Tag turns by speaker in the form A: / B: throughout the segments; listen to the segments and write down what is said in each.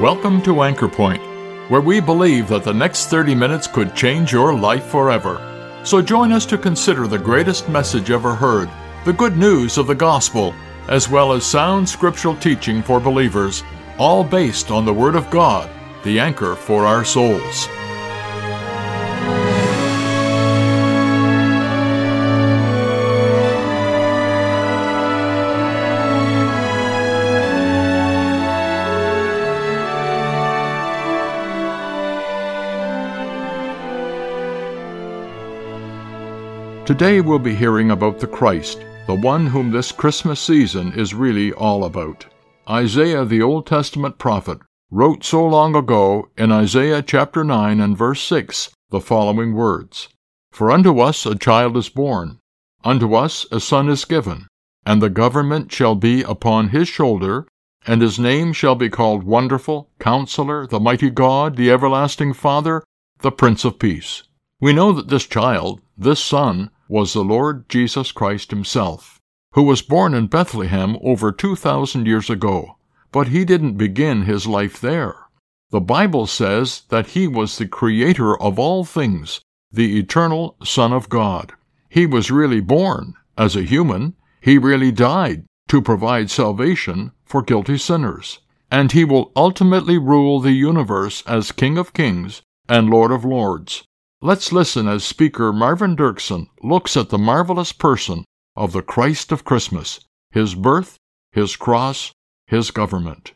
A: Welcome to Anchor Point, where we believe that the next 30 minutes could change your life forever. So join us to consider the greatest message ever heard, the good news of the gospel, as well as sound scriptural teaching for believers, all based on the Word of God, the anchor for our souls. Today we'll be hearing about the Christ, the one whom this Christmas season is really all about. Isaiah, the Old Testament prophet, wrote so long ago in Isaiah chapter 9 and verse 6 the following words, "For unto us a child is born, unto us a son is given, and the government shall be upon his shoulder, and his name shall be called Wonderful, Counselor, the Mighty God, the Everlasting Father, the Prince of Peace." We know that this child, this son, was the Lord Jesus Christ himself, who was born in Bethlehem over 2,000 years ago. But he didn't begin his life there. The Bible says that he was the creator of all things, the eternal Son of God. He was really born as a human. He really died to provide salvation for guilty sinners. And he will ultimately rule the universe as King of Kings and Lord of Lords. Let's listen as speaker Marvin Dirksen looks at the marvelous person of the Christ of Christmas, his birth, his cross, his government.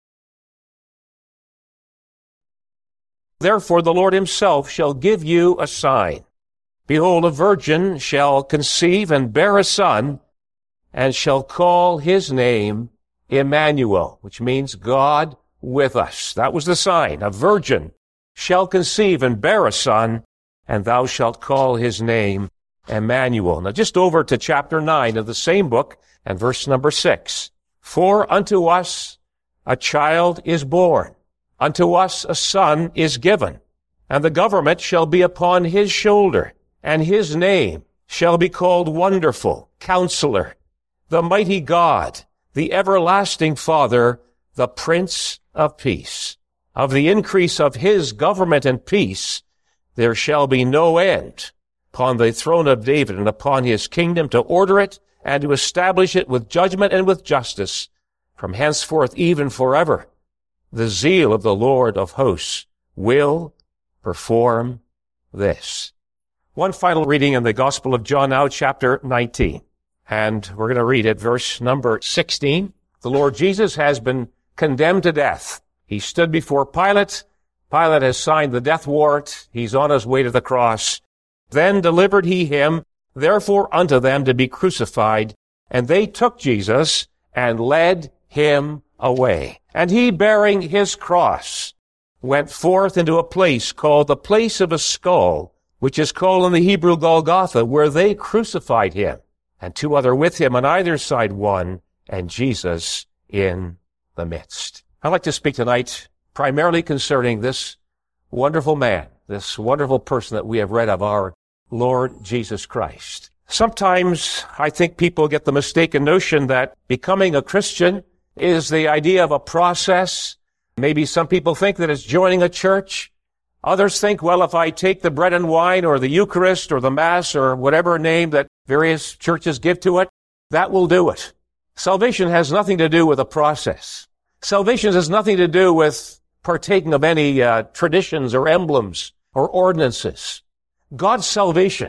B: Therefore the Lord himself shall give you a sign. Behold, a virgin shall conceive and bear a son, and shall call his name Emmanuel, which means God with us. That was the sign. A virgin shall conceive and bear a son, and thou shalt call his name Emmanuel. Now just over to chapter 9 of the same book and verse number 6. For unto us a child is born, unto us a son is given, and the government shall be upon his shoulder, and his name shall be called Wonderful, Counselor, the Mighty God, the Everlasting Father, the Prince of Peace. Of the increase of his government and peace there shall be no end upon the throne of David and upon his kingdom, to order it and to establish it with judgment and with justice from henceforth even forever. The zeal of the Lord of hosts will perform this. One final reading in the Gospel of John now, chapter 19. And we're going to read it, verse number 16. The Lord Jesus has been condemned to death. He stood before Pilate. Pilate has signed the death warrant. He's on his way to the cross. Then delivered he him, therefore unto them to be crucified. And they took Jesus and led him away. And he, bearing his cross, went forth into a place called the place of a skull, which is called in the Hebrew Golgotha, where they crucified him, and two other with him, on either side one, and Jesus in the midst. I'd like to speak tonight primarily concerning this wonderful man, this wonderful person that we have read of, our Lord Jesus Christ. Sometimes I think people get the mistaken notion that becoming a Christian is the idea of a process. Maybe some people think that it's joining a church. Others think, well, if I take the bread and wine or the Eucharist or the Mass or whatever name that various churches give to it, that will do it. Salvation has nothing to do with a process. Salvation has nothing to do with partaking of any traditions or emblems or ordinances. God's salvation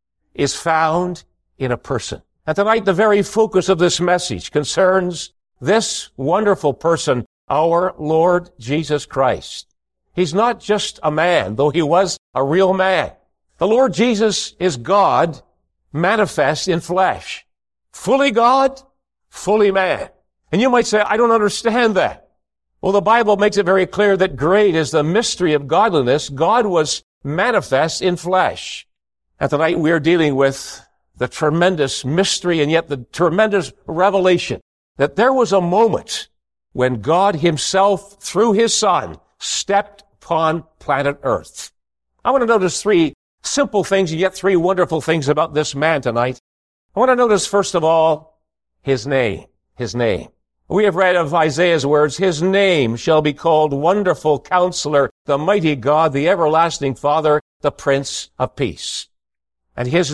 B: is found in a person. And tonight, the very focus of this message concerns this wonderful person, our Lord Jesus Christ. He's not just a man, though he was a real man. The Lord Jesus is God manifest in flesh. Fully God, fully man. And you might say, I don't understand that. Well, the Bible makes it very clear that great is the mystery of godliness. God was manifest in flesh. And tonight we are dealing with the tremendous mystery and yet the tremendous revelation that there was a moment when God himself, through his Son, stepped upon planet Earth. I want to notice three simple things and yet three wonderful things about this man tonight. I want to notice, first of all, his name. His name. We have read of Isaiah's words, his name shall be called Wonderful Counselor, the Mighty God, the Everlasting Father, the Prince of Peace. And his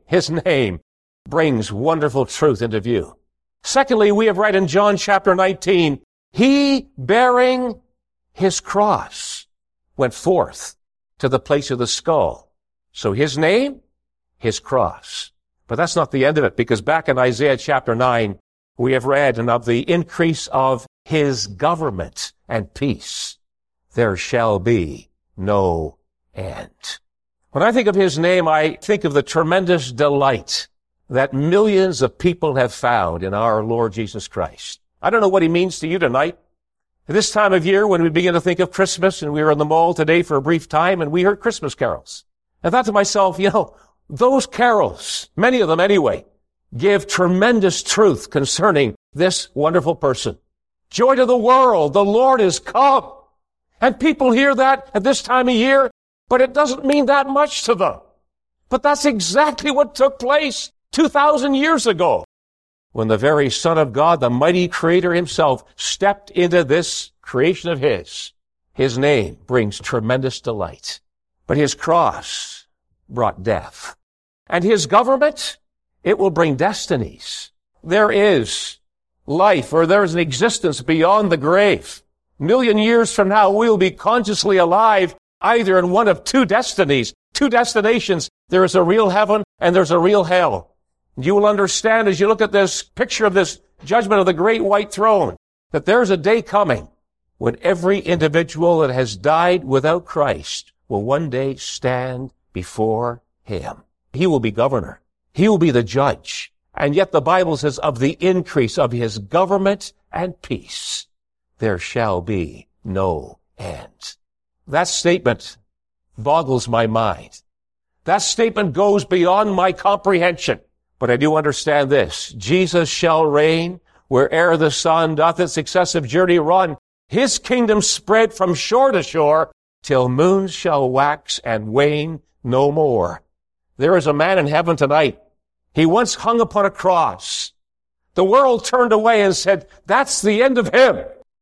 B: name brings wonderful truth into view. Secondly, we have read in John chapter 19, he bearing his cross went forth to the place of the skull. So his name, his cross. But that's not the end of it, because back in Isaiah chapter 9, we have read, and of the increase of his government and peace, there shall be no end. When I think of his name, I think of the tremendous delight that millions of people have found in our Lord Jesus Christ. I don't know what he means to you tonight. At this time of year, when we begin to think of Christmas, and we were in the mall today for a brief time, and we heard Christmas carols. I thought to myself, those carols, many of them anyway, give tremendous truth concerning this wonderful person. Joy to the world, the Lord is come. And people hear that at this time of year, but it doesn't mean that much to them. But that's exactly what took place 2,000 years ago, when the very Son of God, the mighty Creator himself, stepped into this creation of his. His name brings tremendous delight. But his cross brought death. And his government, it will bring destinies. There is life, or there is an existence beyond the grave. A million years from now, we will be consciously alive either in one of two destinies, two destinations. There is a real heaven and there's a real hell. You will understand as you look at this picture of this judgment of the great white throne, that there's a day coming when every individual that has died without Christ will one day stand before him. He will be governor. He will be the judge. And yet the Bible says of the increase of his government and peace, there shall be no end. That statement boggles my mind. That statement goes beyond my comprehension. But I do understand this. Jesus shall reign where'er the sun doth its successive journey run. His kingdom spread from shore to shore till moons shall wax and wane no more. There is a man in heaven tonight. He once hung upon a cross. The world turned away and said, that's the end of him.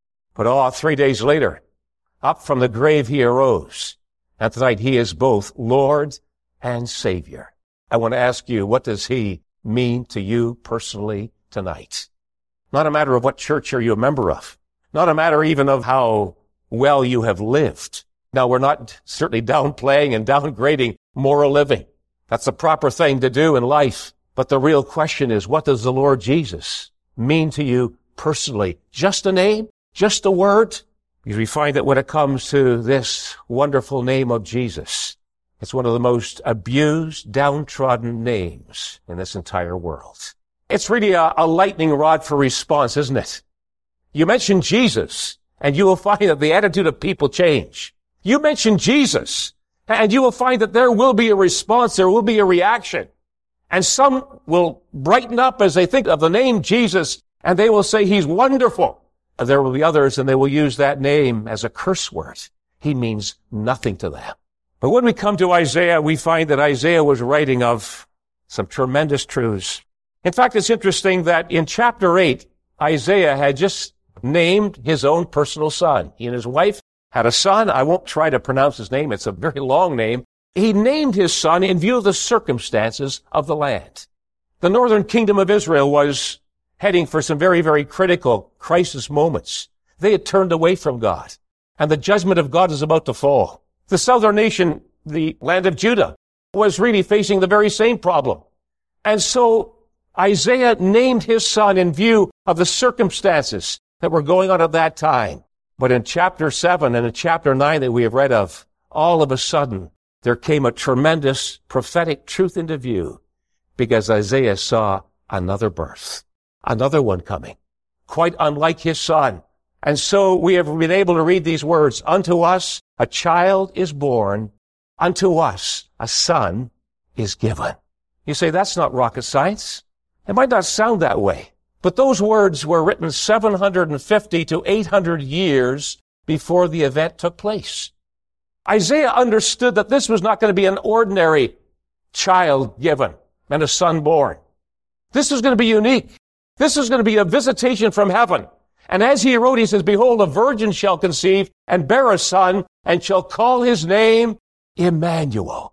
B: But 3 days later, up from the grave he arose. And tonight he is both Lord and Savior. I want to ask you, what does he mean to you personally tonight? Not a matter of what church are you a member of. Not a matter even of how well you have lived. Now, we're not certainly downplaying and downgrading moral living. That's the proper thing to do in life. But the real question is, what does the Lord Jesus mean to you personally? Just a name? Just a word? Because we find that when it comes to this wonderful name of Jesus, it's one of the most abused, downtrodden names in this entire world. It's really a lightning rod for response, isn't it? You mention Jesus, and you will find that the attitude of people change. You mention Jesus, and you will find that there will be a response, there will be a reaction. And some will brighten up as they think of the name Jesus, and they will say he's wonderful. And there will be others, and they will use that name as a curse word. He means nothing to them. But when we come to Isaiah, we find that Isaiah was writing of some tremendous truths. In fact, it's interesting that in chapter 8, Isaiah had just named his own personal son. He and his wife had a son. I won't try to pronounce his name. It's a very long name. He named his son in view of the circumstances of the land. The northern kingdom of Israel was heading for some very, very critical crisis moments. They had turned away from God, and the judgment of God is about to fall. The southern nation, the land of Judah, was really facing the very same problem. And so Isaiah named his son in view of the circumstances that were going on at that time. But in chapter 7 and in chapter 9 that we have read of, all of a sudden, there came a tremendous prophetic truth into view, because Isaiah saw another birth, another one coming, quite unlike his son. And so we have been able to read these words, unto us a child is born, unto us a son is given. You say, that's not rocket science. It might not sound that way, but those words were written 750 to 800 years before the event took place. Isaiah understood that this was not going to be an ordinary child given and a son born. This was going to be unique. This was going to be a visitation from heaven. And as he wrote, he says, behold, a virgin shall conceive and bear a son and shall call his name Emmanuel.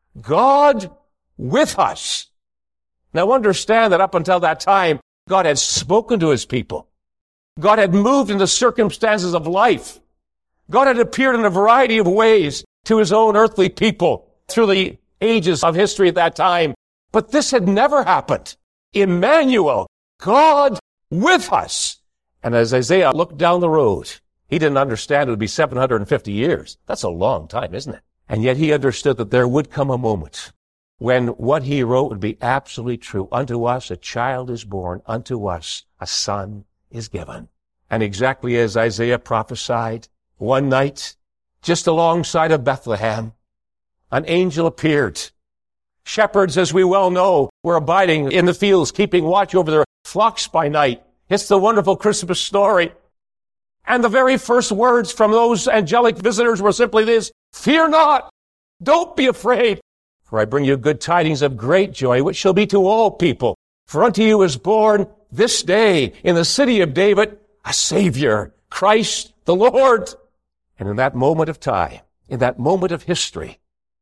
B: God with us. Now understand that up until that time, God had spoken to his people. God had moved in the circumstances of life. God had appeared in a variety of ways to his own earthly people through the ages of history at that time. But this had never happened. Emmanuel, God with us. And as Isaiah looked down the road, he didn't understand it would be 750 years. That's a long time, isn't it? And yet he understood that there would come a moment when what he wrote would be absolutely true. Unto us a child is born, unto us a son is given. And exactly as Isaiah prophesied, one night, just alongside of Bethlehem, an angel appeared. Shepherds, as we well know, were abiding in the fields, keeping watch over their flocks by night. It's the wonderful Christmas story. And the very first words from those angelic visitors were simply this: fear not, don't be afraid, for I bring you good tidings of great joy, which shall be to all people. For unto you is born this day in the city of David a Savior, Christ the Lord. And in that moment of time, in that moment of history,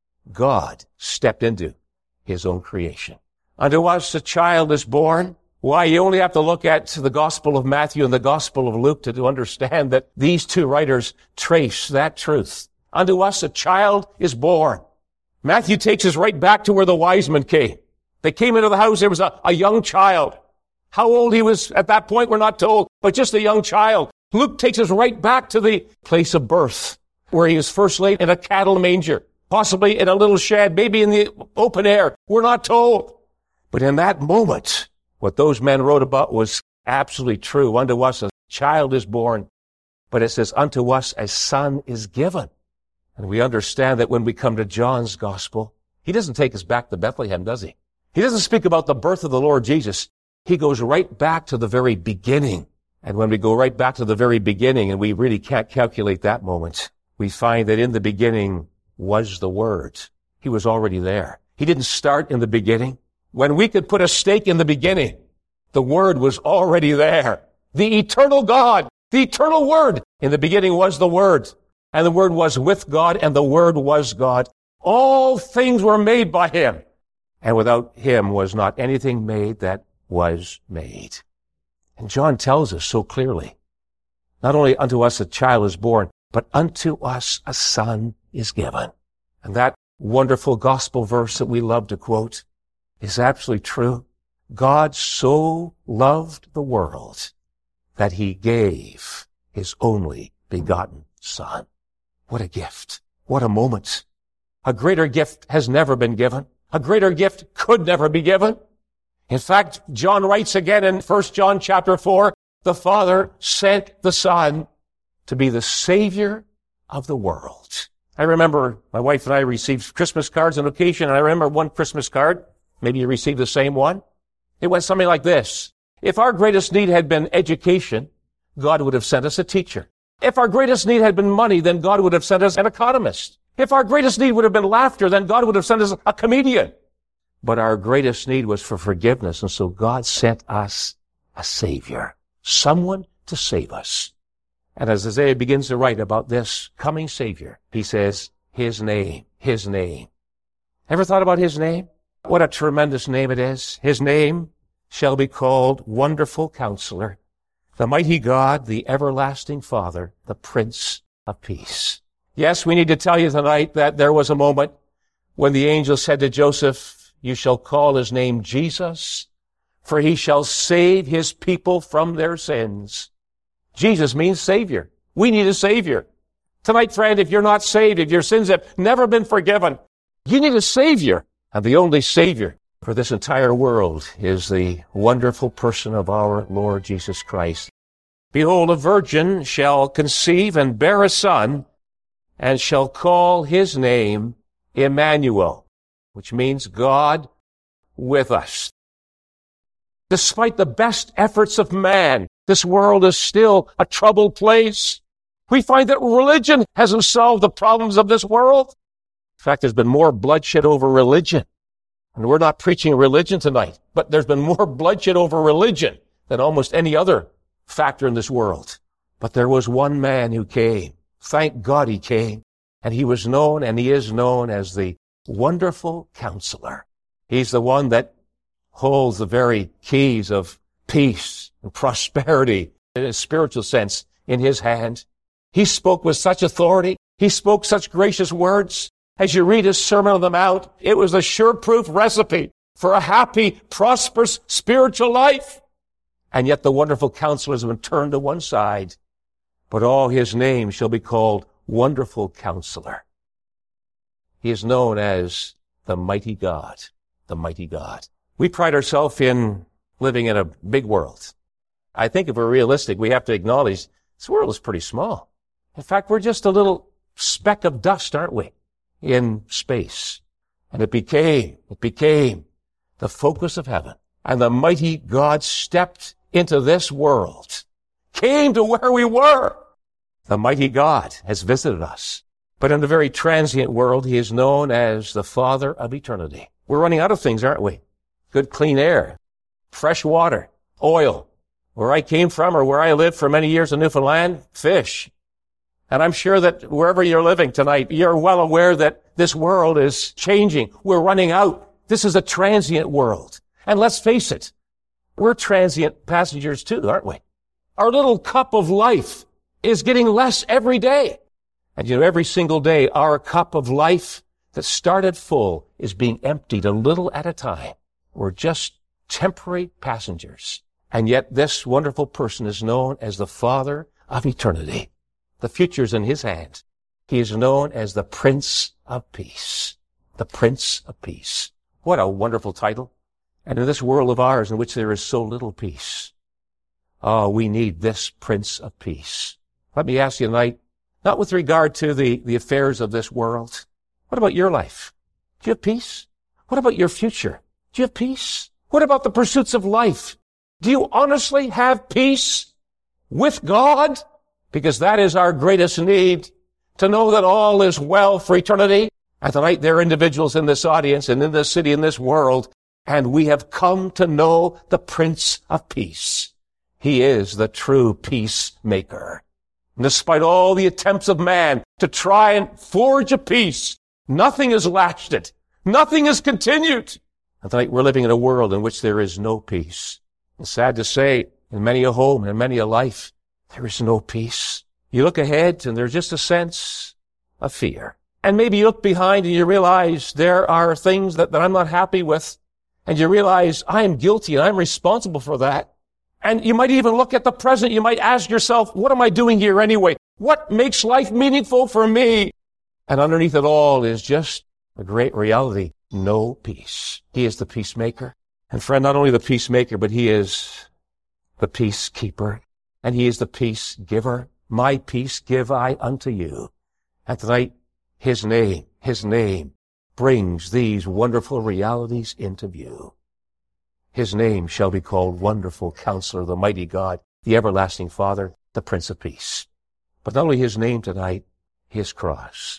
B: God stepped into his own creation. Unto us a child is born. Why, you only have to look at the Gospel of Matthew and the Gospel of Luke to understand that these two writers trace that truth. Unto us a child is born. Matthew takes us right back to where the wise men came. They came into the house. There was a young child. How old he was at that point, we're not told, but just a young child. Luke takes us right back to the place of birth, where he was first laid in a cattle manger, possibly in a little shed, maybe in the open air. We're not told. But in that moment, what those men wrote about was absolutely true. Unto us a child is born, but it says, unto us a son is given. And we understand that when we come to John's gospel, he doesn't take us back to Bethlehem, does he? He doesn't speak about the birth of the Lord Jesus. He goes right back to the very beginning. And when we go right back to the very beginning, and we really can't calculate that moment, we find that in the beginning was the Word. He was already there. He didn't start in the beginning. When we could put a stake in the beginning, the Word was already there. The eternal God, the eternal Word. In the beginning was the Word, and the Word was with God, and the Word was God. All things were made by him, and without him was not anything made that was made. And John tells us so clearly, not only unto us a child is born, but unto us a son is given. And that wonderful gospel verse that we love to quote is absolutely true. God so loved the world that he gave his only begotten Son. What a gift. What a moment. A greater gift has never been given. A greater gift could never be given. In fact, John writes again in 1 John chapter 4, the Father sent the Son to be the Savior of the world. I remember my wife and I received Christmas cards on occasion, and I remember one Christmas card. Maybe you received the same one. It went something like this. If our greatest need had been education, God would have sent us a teacher. If our greatest need had been money, then God would have sent us an economist. If our greatest need would have been laughter, then God would have sent us a comedian. But our greatest need was for forgiveness, and so God sent us a Savior, someone to save us. And as Isaiah begins to write about this coming Savior, he says, his name, his name. Ever thought about his name? What a tremendous name it is. His name shall be called Wonderful Counselor, the Mighty God, the Everlasting Father, the Prince of Peace. Yes, we need to tell you tonight that there was a moment when the angel said to Joseph, you shall call his name Jesus, for he shall save his people from their sins. Jesus means Savior. We need a Savior. Tonight, friend, if you're not saved, if your sins have never been forgiven, you need a Savior. And the only Savior for this entire world is the wonderful person of our Lord Jesus Christ. Behold, a virgin shall conceive and bear a son, and shall call his name Emmanuel, which means God with us. Despite the best efforts of man, this world is still a troubled place. We find that religion hasn't solved the problems of this world. In fact, there's been more bloodshed over religion. And we're not preaching religion tonight, but there's been more bloodshed over religion than almost any other factor in this world. But there was one man who came. Thank God he came. And he was known, and he is known as the Wonderful Counselor. He's the one that holds the very keys of peace and prosperity in a spiritual sense in his hand. He spoke with such authority. He spoke such gracious words. As you read his Sermon on the Mount, it was a sure-proof recipe for a happy, prosperous, spiritual life. And yet the Wonderful Counselor has been turned to one side. But all his name shall be called Wonderful Counselor. He is known as the Mighty God, the Mighty God. We pride ourselves in living in a big world. I think if we're realistic, we have to acknowledge this world is pretty small. In fact, we're just a little speck of dust, aren't we, in space? And it became the focus of heaven. And the mighty God stepped into this world, came to where we were. The mighty God has visited us. But in the very transient world, he is known as the Father of eternity. We're running out of things, aren't we? Good clean air, fresh water, oil. Where I came from or where I lived for many years in Newfoundland, fish. And I'm sure that wherever you're living tonight, you're well aware that this world is changing. We're running out. This is a transient world. And let's face it, we're transient passengers too, aren't we? Our little cup of life is getting less every day. And you know, every single day, our cup of life that started full is being emptied a little at a time. We're just temporary passengers. And yet this wonderful person is known as the Father of eternity. The future's in his hands. He is known as the Prince of Peace. The Prince of Peace. What a wonderful title. And in this world of ours in which there is so little peace, we need this Prince of Peace. Let me ask you tonight, not with regard to the affairs of this world, what about your life? Do you have peace? What about your future? Do you have peace? What about the pursuits of life? Do you honestly have peace with God? Because that is our greatest need, to know that all is well for eternity. And tonight there are individuals in this audience and in this city, in this world, and we have come to know the Prince of Peace. He is the true peacemaker. And despite all the attempts of man to try and forge a peace, nothing has latched it. Nothing has continued. And tonight we're living in a world in which there is no peace. It's sad to say, in many a home and many a life, there is no peace. You look ahead and there's just a sense of fear. And maybe you look behind and you realize there are things that I'm not happy with. And you realize I am guilty and I'm responsible for that. And you might even look at the present. You might ask yourself, what am I doing here anyway? What makes life meaningful for me? And underneath it all is just a great reality. No peace. He is the peacemaker. And friend, not only the peacemaker, but he is the peacekeeper. And he is the peace giver. My peace give I unto you. And tonight, his name brings these wonderful realities into view. His name shall be called Wonderful Counselor, the Mighty God, the Everlasting Father, the Prince of Peace. But not only his name tonight, his cross.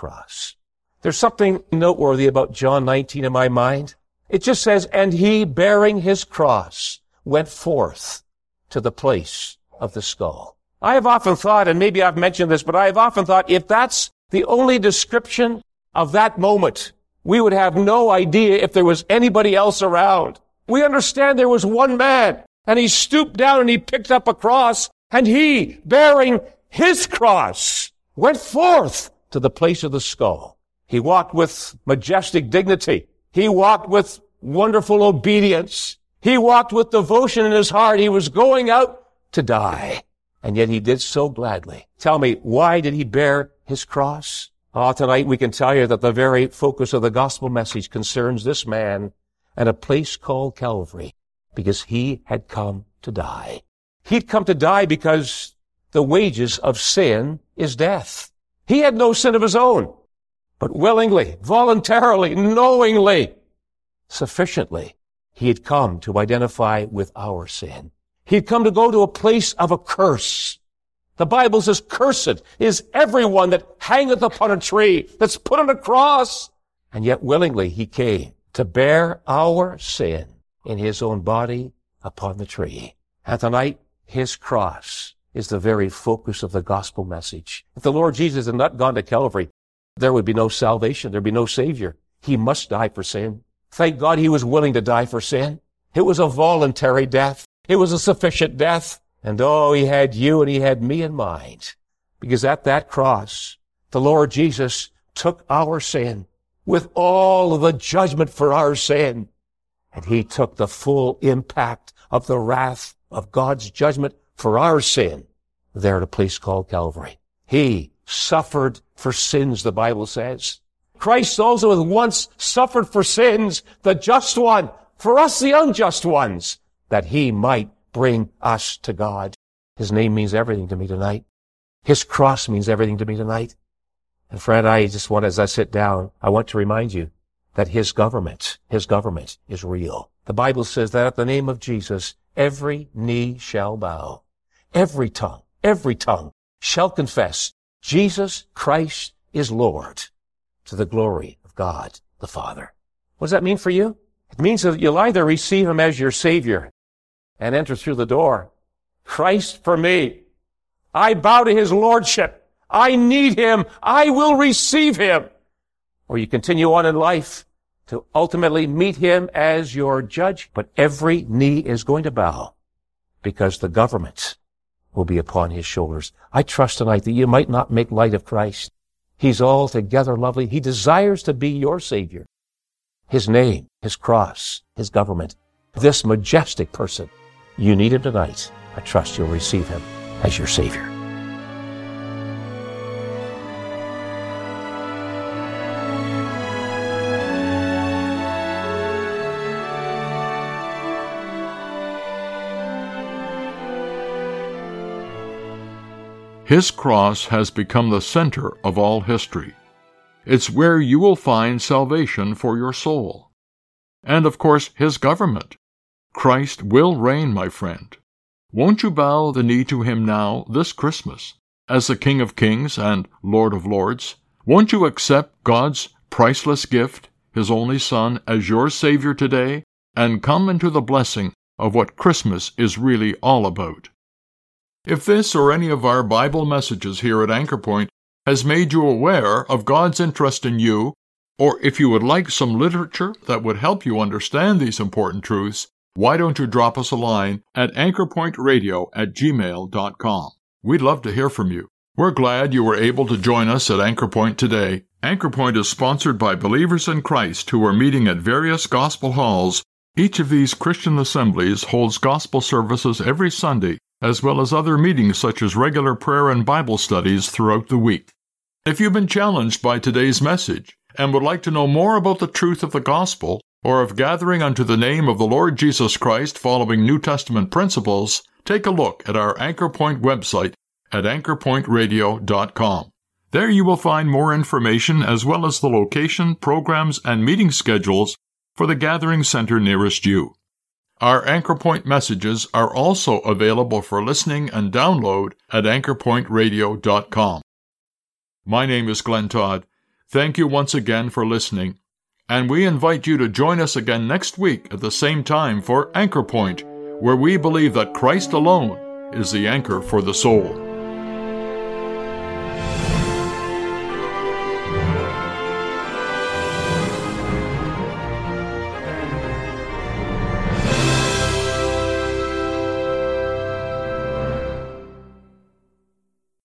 B: There's something noteworthy about John 19 in my mind. It just says, and he, bearing his cross, went forth to the place of the skull. I have often thought, and maybe I've mentioned this, but I have often thought if that's the only description of that moment, we would have no idea if there was anybody else around. We understand there was one man, and he stooped down and he picked up a cross, and he, bearing his cross, went forth to the place of the skull. He walked with majestic dignity. He walked with wonderful obedience. He walked with devotion in his heart. He was going out to die, and yet he did so gladly. Tell me, why did he bear his cross? Tonight we can tell you that the very focus of the gospel message concerns this man and a place called Calvary, because he had come to die. He'd come to die because the wages of sin is death. He had no sin of his own, but willingly, voluntarily, knowingly, sufficiently, he had come to identify with our sin. He'd come to go to a place of a curse. The Bible says, cursed is everyone that hangeth upon a tree, that's put on a cross. And yet willingly he came to bear our sin in his own body upon the tree. And tonight, His cross is the very focus of the gospel message. If the Lord Jesus had not gone to Calvary, there would be no salvation. There'd be no Savior. He must die for sin. Thank God He was willing to die for sin. It was a voluntary death. It was a sufficient death. And oh, He had you and He had me in mind. Because at that cross, the Lord Jesus took our sin with all of the judgment for our sin. And He took the full impact of the wrath of God's judgment for our sin there at a place called Calvary. He suffered for sins, the Bible says. Christ also has once suffered for sins, the just one, for us the unjust ones, that He might bring us to God. His name means everything to me tonight. His cross means everything to me tonight. And friend, I just want, as I sit down, I want to remind you that His government is real. The Bible says that at the name of Jesus, every knee shall bow. Every tongue shall confess Jesus Christ is Lord, to the glory of God the Father. What does that mean for you? It means that you'll either receive Him as your Savior and enter through the door. Christ for me. I bow to His Lordship. I need Him. I will receive Him. Or you continue on in life to ultimately meet Him as your judge. But every knee is going to bow because the government will be upon His shoulders. I trust tonight that you might not make light of Christ. He's altogether lovely. He desires to be your Savior. His name, His cross, His government, this majestic person. You need Him tonight. I trust you'll receive Him as your Savior.
A: His cross has become the center of all history. It's where you will find salvation for your soul. And, of course, His government. Christ will reign, my friend. Won't you bow the knee to Him now, this Christmas, as the King of Kings and Lord of Lords? Won't you accept God's priceless gift, His only Son, as your Savior today, and come into the blessing of what Christmas is really all about? If this or any of our Bible messages here at Anchor Point has made you aware of God's interest in you, or if you would like some literature that would help you understand these important truths, why don't you drop us a line at anchorpointradio@gmail.com. We'd love to hear from you. We're glad you were able to join us at Anchor Point today. Anchor Point is sponsored by believers in Christ who are meeting at various gospel halls. Each of these Christian assemblies holds gospel services every Sunday, as well as other meetings such as regular prayer and Bible studies throughout the week. If you've been challenged by today's message and would like to know more about the truth of the gospel, or of gathering unto the name of the Lord Jesus Christ following New Testament principles, take a look at our Anchor Point website at anchorpointradio.com. There you will find more information as well as the location, programs, and meeting schedules for the gathering center nearest you. Our Anchor Point messages are also available for listening and download at anchorpointradio.com. My name is Glenn Todd. Thank you once again for listening, and we invite you to join us again next week at the same time for Anchor Point, where we believe that Christ alone is the anchor for the soul.